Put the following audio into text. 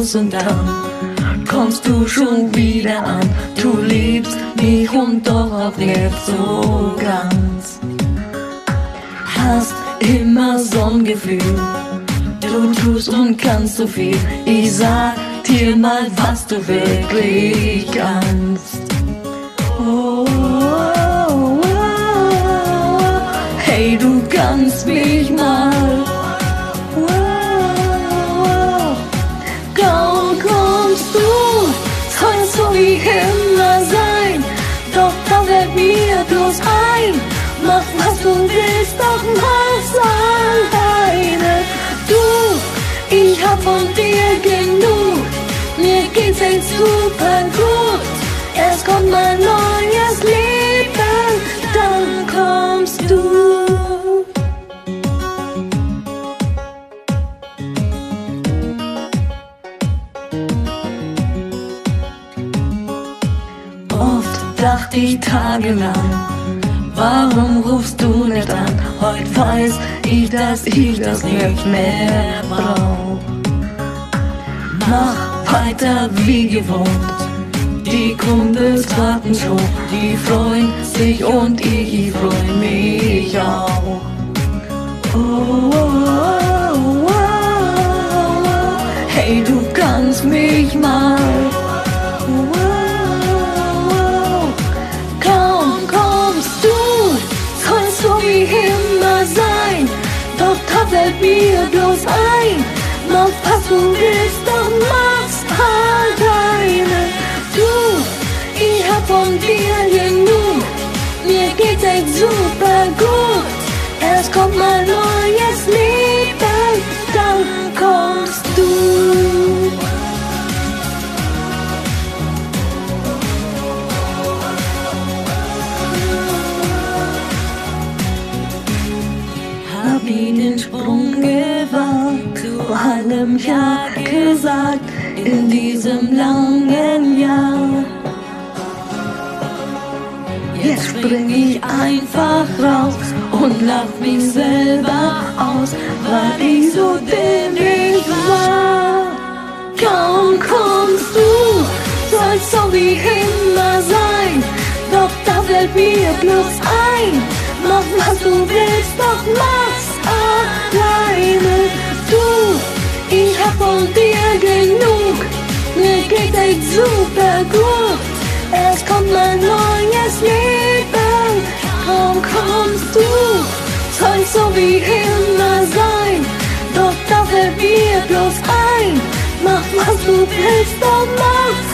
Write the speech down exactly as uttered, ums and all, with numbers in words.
Schluss und dann kommst du schon wieder an. Du liebst mich und doch auch nicht so ganz. Hast immer so ein Gefühl, du tust und kannst so viel. Ich sag dir mal, was du wirklich kannst. Oh, oh, oh, hey, du kannst mich mal. Oh, oh, kaum kommst du, soll so wie immer sein. Doch da fällt mir bloß ein, mach was du willst, doch mach's alleine. Du, ich hab von dir genug, mir geht's echt super gut. Es kommt mein neues Leben, dann kommst du. Oft dachte ich tagelang, warum rufst du nicht an? Heute weiß ich, dass ich das nicht mehr brauch. Mach weiter wie gewohnt, die Kumpels warten schon, die freuen sich und ich, ich freu mich auch. Oh, oh, oh, oh, oh, hey, du kannst mich mal. Oh, oh, oh, kaum kommst du, soll so wie immer sein. Doch da fällt mir bloß ein, mach was du willst, doch mach's alleine. Du, ich hab von dir genug, mir geht's echt super gut. Es kommt mein neues Leben, dann kommst du. Hab nie den Sprung gewagt, zu allem Ja gesagt in diesem langen Jahr. Jetzt spring ich einfach raus und lach mich selber aus, weil ich so bin, ich war. Kaum kommst du, sollst so wie immer sein, doch da fällt mir bloß ein, mach was du willst, doch mach's alleine. Du, ich hab von dir genug, mir geht echt super gut. Es kommt mein neues Leben, kaum kommst du, soll so wie immer sein, doch da fällt mir bloß ein, mach was du willst, doch mach's